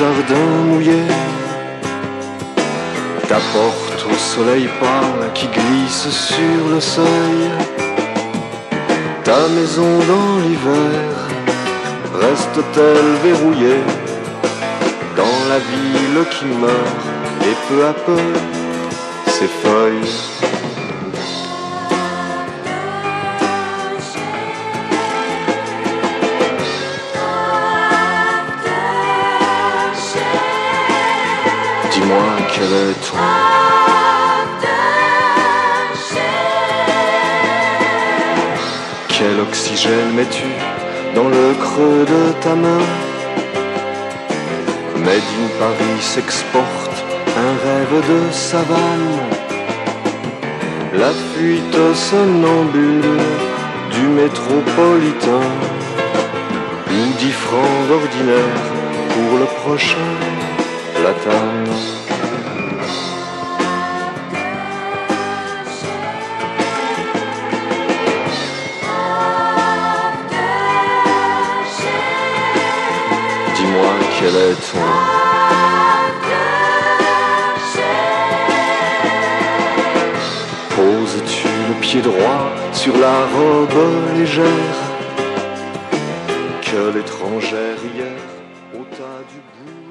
jardin mouillé. Ta porte au soleil pâle qui glisse sur le seuil. Ta maison dans l'hiver reste-t-elle verrouillée dans la ville qui meurt et peu à peu s'effeuille? Dis-moi quel est ton quel oxygène mets-tu dans le creux de ta main? Made in Paris s'exporte un rêve de savane, la fuite somnambule du métropolitain, ou 10 francs d'ordinaire pour le prochain platane. Dis-moi quel est ton poses-tu le pied droit sur la robe légère que l'étrangère hier ôta du bout?